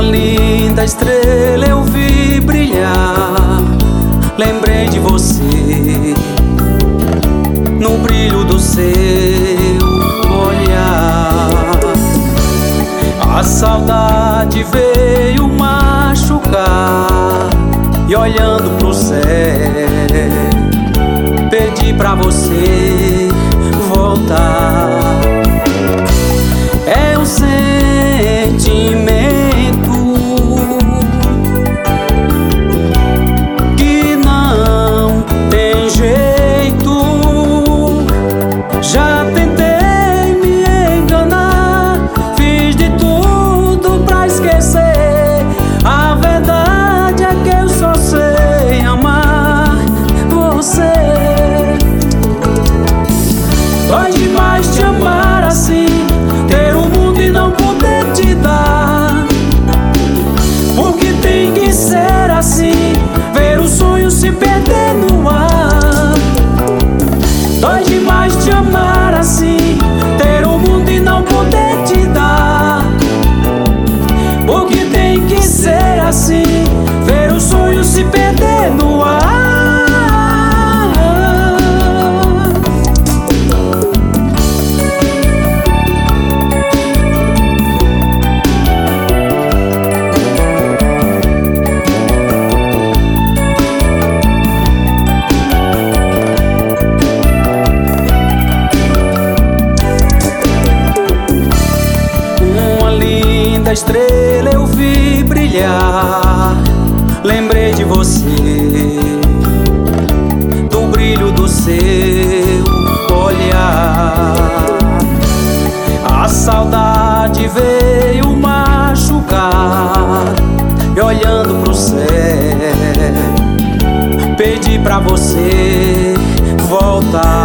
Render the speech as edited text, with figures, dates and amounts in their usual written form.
linda estrela eu vi brilhar. Lembrei de você no brilho do seu olhar. A saudade veio machucar e olhando pro céu pedi pra você voltar. É um sentimento que não tem jeito. Já tentei me enganar, fiz de tudo pra esquecer. A verdade é que eu só sei amar você. Dói demais te amar assim, ter o mundo e não poder te dar. Porque tem que ser assim, ver o sonho se perder no ar. Dói demais te amar assim, ter o mundo e não poder te dar. Porque tem que ser assim, ver o sonho se perder no ar. Da estrela eu vi brilhar, lembrei de você, do brilho do seu olhar. A saudade veio machucar e olhando pro céu pedi pra você voltar.